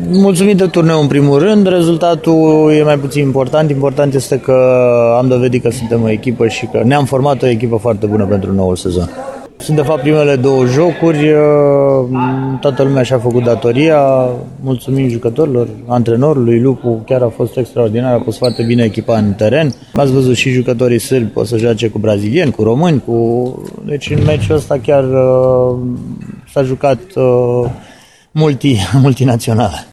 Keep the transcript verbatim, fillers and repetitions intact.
Mulțumit de turneu în primul rând, rezultatul e mai puțin important, important este că am dovedit că suntem o echipă și că ne-am format o echipă foarte bună pentru noul sezon. Sunt de fapt primele două jocuri, toată lumea și-a făcut datoria, mulțumim jucătorilor, antrenorului, Lupu chiar a fost extraordinar, a fost foarte bine echipat în teren. Ați văzut și jucătorii sârbi pot să joace cu brazilieni, cu români, cu... deci în meciul ăsta chiar uh, s-a jucat uh, multi, multinațional.